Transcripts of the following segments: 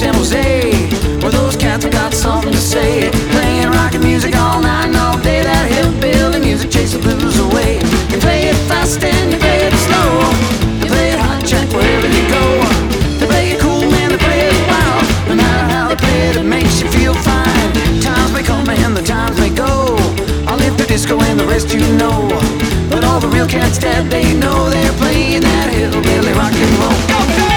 San Jose, where those cats have got something to say. Playing rockin' music all night and all day. That hillbilly music chase the blues away. You play it fast and you play it slow. You play it hot jack wherever you go. They play it cool, man, they play it wild. No matter how they play it, it makes you feel fine. Times may come and the times may go. I'll live the disco and the rest you know. But all the real cats that they know, they're playing that hillbilly rock and roll. Go, go!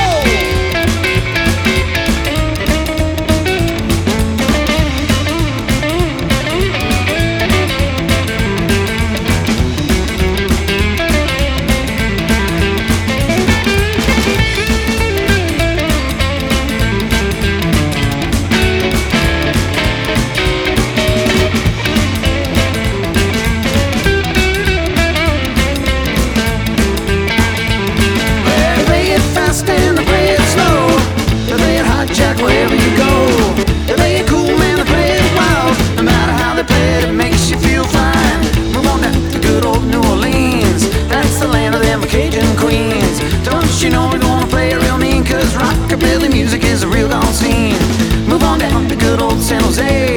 And they play it slow. They play it hot jack wherever you go. They play it cool, man, they play it wild. No matter how they play it, it makes you feel fine. Move on down to good old New Orleans. That's the land of them Cajun queens. Don't you know we're gonna play it real mean? Cause rockabilly music is a real gone scene. Move on down to good old San Jose,